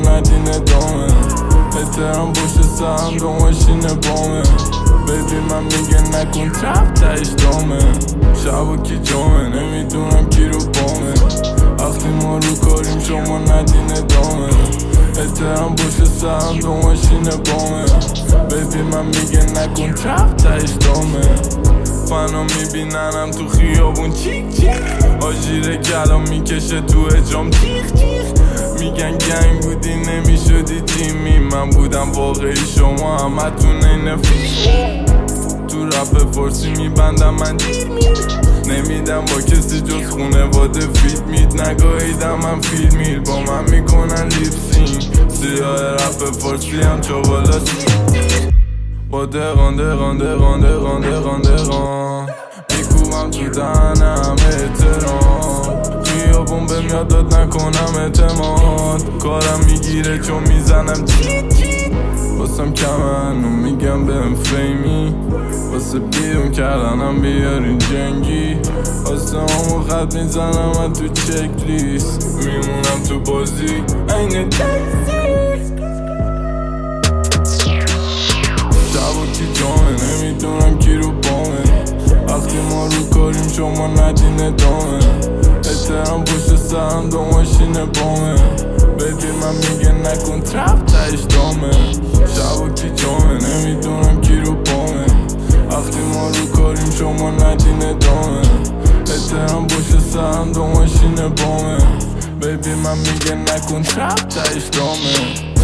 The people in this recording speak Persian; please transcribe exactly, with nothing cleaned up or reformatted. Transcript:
ندین ادامه احترام پشت سرم دو ماشینه بامه بیبی من میگه نکن ترپ تایش دامه شب کی جامه نمیدونم کی رو بامه وقتی ما رو کاریم شما ندین ادامه احترام پشت سرم دو ماشینه بامه بیبی من میگه نکن ترپ تایش دامه فنا میبیننم تو خیابون چیک چیک آجیره کلام میکشه تو اجام تیخ تیخ میگن گنگ بودی نمیشدی تیمی من بودم واقعی شما همتون این فیلم تو رپ فارسی میبندم من دیر میر نمیدم با کسی جز خونه واده فیت مید نگاهیدم من فیلم میر با من میکنن لیپسینگ سیاه رپ فارسی هم چوبالا با دقان دقان دقان دقان دقان دقان میکوبم تو دهنم احترام خیابون بهم یاد داد نکنم اعتماد کارم میگیره چون میزنم چیت چیت واسم کمن و میگم بهم فیمی واسه بیرون کردنم بیارین جنگی واسه همو خط میزنم من تو چک لیست میمونم تو بازی این کی جامه نمیدونم کی رو بامه وقتی ما رو کاریم شما ندین ادامه احترام پشت سرم دو ماشینه بامه بیبی من میگه نکن ترپ تایش دامه شب کی جامه نمیدونم کی رو بامه وقتی ما رو کاریم شما ندین ادامه احترام پشت سرم دو ماشینه بامه بیبی من میگه نکن ترپ تایش دامه